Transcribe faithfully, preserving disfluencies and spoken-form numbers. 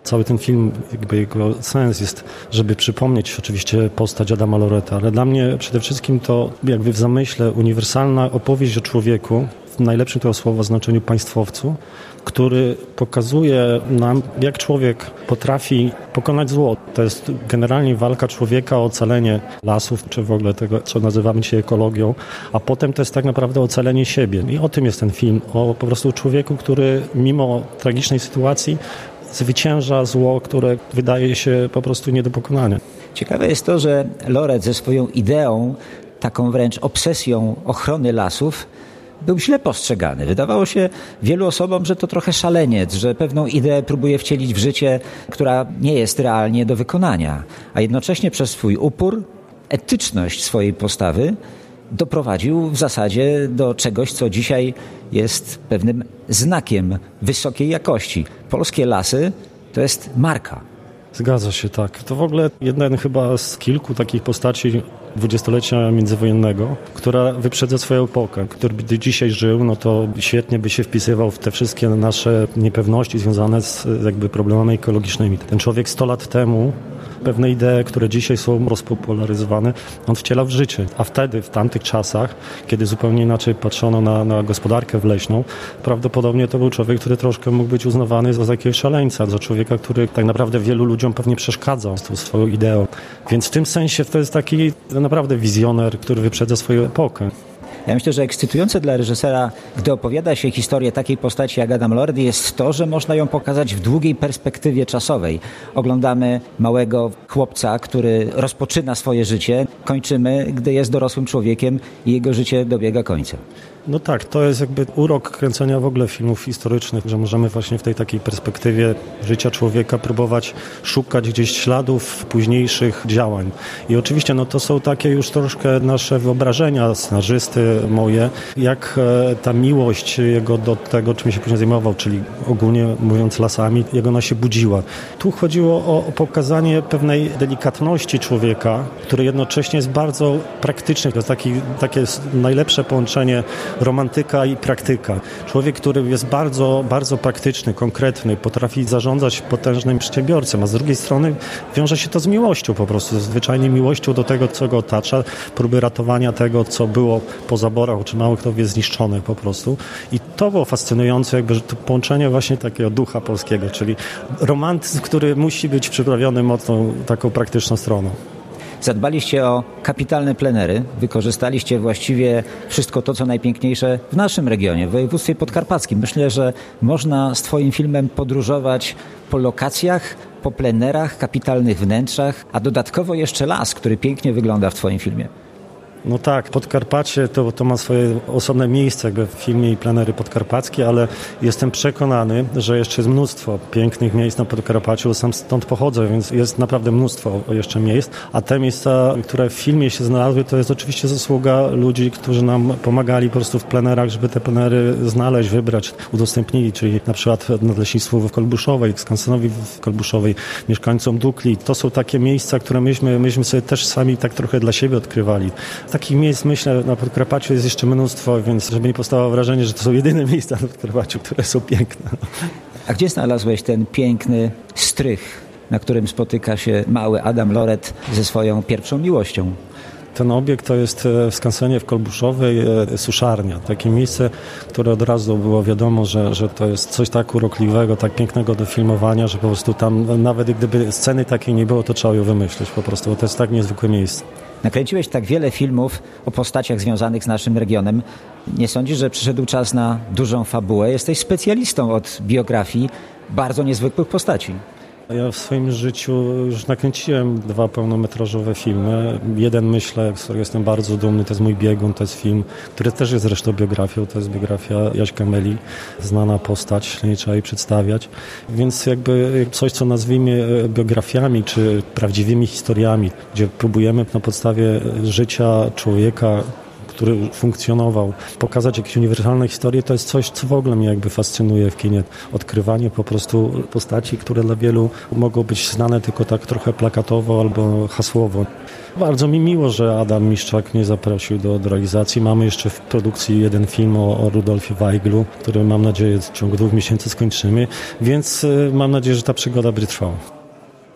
Cały ten film, jakby jego sens jest, żeby przypomnieć oczywiście postać Adama Loreta, ale dla mnie przede wszystkim to jakby w zamyśle uniwersalna opowieść o człowieku, w najlepszym tego słowa znaczeniu państwowcu, który pokazuje nam, jak człowiek potrafi pokonać zło. To jest generalnie walka człowieka o ocalenie lasów, czy w ogóle tego, co nazywamy dzisiaj ekologią, a potem to jest tak naprawdę ocalenie siebie. I o tym jest ten film, o po prostu człowieku, który mimo tragicznej sytuacji zwycięża zło, które wydaje się po prostu nie do pokonania. Ciekawe jest to, że Loret ze swoją ideą, taką wręcz obsesją ochrony lasów, był źle postrzegany. Wydawało się wielu osobom, że to trochę szaleniec, że pewną ideę próbuje wcielić w życie, która nie jest realnie do wykonania, a jednocześnie przez swój upór, etyczność swojej postawy doprowadził w zasadzie do czegoś, co dzisiaj jest pewnym znakiem wysokiej jakości. Polskie lasy to jest marka. Zgadza się, tak. To w ogóle jeden chyba z kilku takich postaci dwudziestolecia międzywojennego, która wyprzedza swoją epokę. Który by dzisiaj żył, no to świetnie by się wpisywał w te wszystkie nasze niepewności związane z jakby problemami ekologicznymi. Ten człowiek sto lat temu pewne idee, które dzisiaj są rozpopularyzowane, on wcielał w życie. A wtedy, w tamtych czasach, kiedy zupełnie inaczej patrzono na, na gospodarkę wleśną, prawdopodobnie to był człowiek, który troszkę mógł być uznawany za jakiegoś szaleńca, za człowieka, który tak naprawdę wielu ludziom pewnie przeszkadzał z tą swoją ideą. Więc w tym sensie to jest taki naprawdę wizjoner, który wyprzedza swoją epokę. Ja myślę, że ekscytujące dla reżysera, gdy opowiada się historię takiej postaci jak Adam Loret, jest to, że można ją pokazać w długiej perspektywie czasowej. Oglądamy małego chłopca, który rozpoczyna swoje życie, kończymy, gdy jest dorosłym człowiekiem i jego życie dobiega końca. No tak, to jest jakby urok kręcenia w ogóle filmów historycznych, że możemy właśnie w tej takiej perspektywie życia człowieka próbować szukać gdzieś śladów późniejszych działań. I oczywiście no to są takie już troszkę nasze wyobrażenia, scenarzysty moje, jak ta miłość jego do tego, czym się później zajmował, czyli ogólnie mówiąc lasami, jak ona się budziła. Tu chodziło o, o pokazanie pewnej delikatności człowieka, który jednocześnie jest bardzo praktyczny. To jest taki, takie najlepsze połączenie romantyka i praktyka. Człowiek, który jest bardzo, bardzo praktyczny, konkretny, potrafi zarządzać potężnym przedsiębiorcą, a z drugiej strony wiąże się to z miłością po prostu, zwyczajnie miłością do tego, co go otacza, próby ratowania tego, co było po zaborach, czy mało kto wie, zniszczone po prostu. I to było fascynujące, jakby, że to połączenie właśnie takiego ducha polskiego, czyli romantyzm, który musi być przyprawiony mocną, taką praktyczną stroną. Zadbaliście o kapitalne plenery, wykorzystaliście właściwie wszystko to, co najpiękniejsze w naszym regionie, w województwie podkarpackim. Myślę, że można z Twoim filmem podróżować po lokacjach, po plenerach, kapitalnych wnętrzach, a dodatkowo jeszcze las, który pięknie wygląda w Twoim filmie. No tak, Podkarpacie to, to ma swoje osobne miejsce jakby w filmie i plenery podkarpackie, ale jestem przekonany, że jeszcze jest mnóstwo pięknych miejsc na Podkarpaciu, sam stąd pochodzę, więc jest naprawdę mnóstwo jeszcze miejsc, a te miejsca, które w filmie się znalazły, to jest oczywiście zasługa ludzi, którzy nam pomagali po prostu w plenerach, żeby te plenery znaleźć, wybrać, udostępnili, czyli na przykład Nadleśnictwu w Kolbuszowej, Skansenowi w Kolbuszowej, mieszkańcom Dukli. To są takie miejsca, które myśmy, myśmy sobie też sami tak trochę dla siebie odkrywali. Takich miejsc, myślę, na Podkarpaciu jest jeszcze mnóstwo, więc żeby nie powstało wrażenie, że to są jedyne miejsca na Podkarpaciu, które są piękne. A gdzie znalazłeś ten piękny strych, na którym spotyka się mały Adam Loret ze swoją pierwszą miłością? Ten obiekt to jest w Skansenie w Kolbuszowej suszarnia. Takie miejsce, które od razu było wiadomo, że, że to jest coś tak urokliwego, tak pięknego do filmowania, że po prostu tam nawet gdyby sceny takiej nie było, to trzeba ją wymyślić po prostu, bo to jest tak niezwykłe miejsce. Nakręciłeś tak wiele filmów o postaciach związanych z naszym regionem. Nie sądzisz, że przyszedł czas na dużą fabułę? Jesteś specjalistą od biografii bardzo niezwykłych postaci. Ja w swoim życiu już nakręciłem dwa pełnometrażowe filmy. Jeden, myślę, z którego jestem bardzo dumny, to jest Mój biegun, to jest film, który też jest zresztą biografią, to jest biografia Jaśka Meli, znana postać, nie trzeba jej przedstawiać. Więc jakby coś, co nazwijmy biografiami, czy prawdziwymi historiami, gdzie próbujemy na podstawie życia człowieka, który funkcjonował, pokazać jakieś uniwersalne historie, to jest coś, co w ogóle mnie jakby fascynuje w kinie. Odkrywanie po prostu postaci, które dla wielu mogą być znane tylko tak trochę plakatowo albo hasłowo. Bardzo mi miło, że Adam Miszczak mnie zaprosił do, do realizacji. Mamy jeszcze w produkcji jeden film o, o Rudolfie Weiglu, który mam nadzieję w ciągu dwóch miesięcy skończymy, więc y, mam nadzieję, że ta przygoda będzie trwała.